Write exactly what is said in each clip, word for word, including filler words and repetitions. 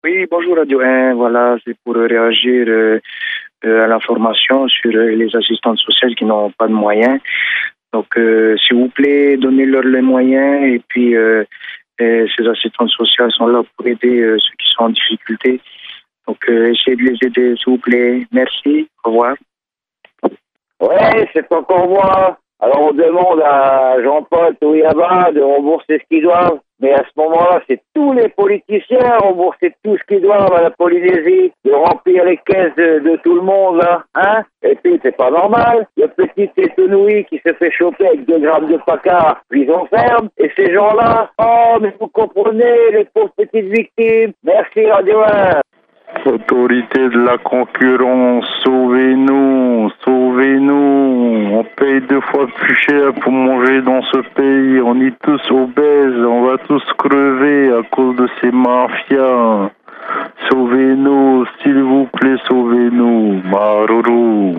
Oui, bonjour Radio un. Voilà, c'est pour réagir euh, euh, à l'information sur euh, les assistantes sociales qui n'ont pas de moyens. Donc, euh, s'il vous plaît, donnez-leur les moyens. Et puis, euh, et ces assistantes sociales sont là pour aider euh, ceux qui sont en difficulté. Donc, euh, essayez de les aider, s'il vous plaît. Merci. Au revoir. Ouais, c'est encore moi. Alors on demande à Jean-Paul Touyaba de rembourser ce qu'ils doivent. Mais à ce moment-là, c'est tous les politiciens rembourser tout ce qu'ils doivent à la Polynésie, de remplir les caisses de, de tout le monde, là. Hein? Et puis, c'est pas normal. Le petit étonoui qui se fait choper avec deux grammes de paca, prison ferme. Et ces gens-là, oh, mais vous comprenez, les pauvres petites victimes. Merci, Radio un. Autorité de la concurrence, sauvez-nous, sauvez-nous. On paye deux fois plus cher pour manger dans ce pays. On est tous obèses, on va tous crever à cause de ces mafias. Sauvez-nous, s'il vous plaît, sauvez-nous. Maruru.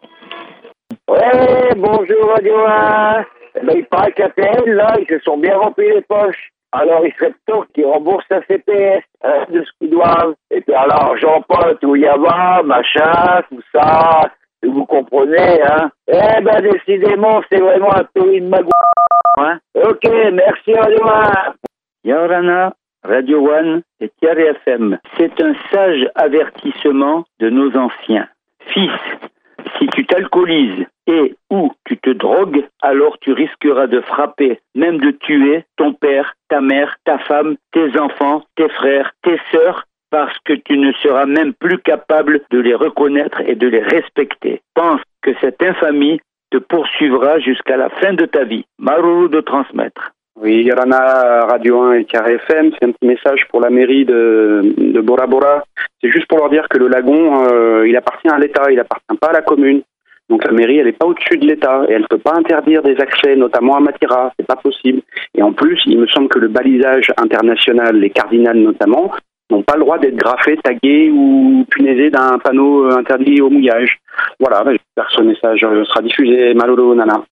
Ouais, bonjour Radio un. Eh ben, il paraît qu'à P L, là, ils se sont bien remplis les poches. Alors, il serait temps qu'ils remboursent la C P S hein, de ce qu'ils doivent. Et puis alors, Jean-Paul Touyaba, machin, tout ça, vous comprenez, hein. Eh ben, décidément, c'est vraiment un pays de magou... hein. Ok, merci Radio un. Yorana, Radio un et Tiare F M. C'est un sage avertissement de nos anciens. Fils, si tu t'alcoolises et ou tu te drogues, alors tu risqueras de frapper, même de tuer ton père, ta mère, ta femme, tes enfants, tes frères, tes sœurs, parce que tu ne seras même plus capable de les reconnaître et de les respecter. Pense que cette infamie te poursuivra jusqu'à la fin de ta vie. Maruru de transmettre. Oui, Yorana, Radio un et Tiare F M, c'est un petit message pour la mairie de, de Bora Bora. C'est juste pour leur dire que le lagon, euh, il appartient à l'État, il appartient pas à la commune. Donc la mairie, elle n'est pas au-dessus de l'État et elle ne peut pas interdire des accès, notamment à Matira, c'est pas possible. Et en plus, il me semble que le balisage international, les cardinals notamment, n'ont pas le droit d'être graffés, tagués ou punaisés d'un panneau interdit au mouillage. Voilà, j'espère que ce message sera diffusé. Malolo, nana.